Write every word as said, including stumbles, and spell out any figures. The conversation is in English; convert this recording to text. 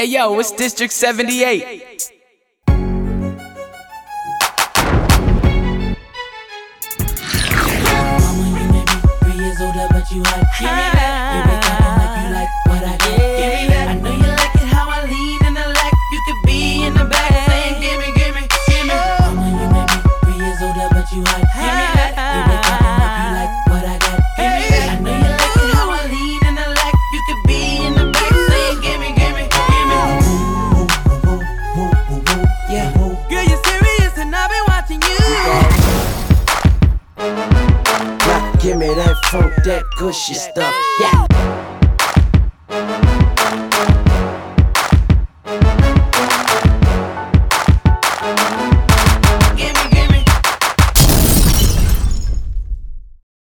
Hey yo, it's District seventy-eight. Mama, you may be three years older, but you hype. Give me that. You be talking like you like what I got. Give me that. I know you like it how I lean in the lack. You could be in the back saying, give me, give me, give me. Mama, you may be three years older, but you hype. Give me that. You be talking like you like what I got. Give me that. I know you like it how I lean in the lack. You could be in the back saying, give me, give me, give me. Yeah. Girl, you're serious and I've been watching you. Give me that funk, that gushy stuff. Yeah.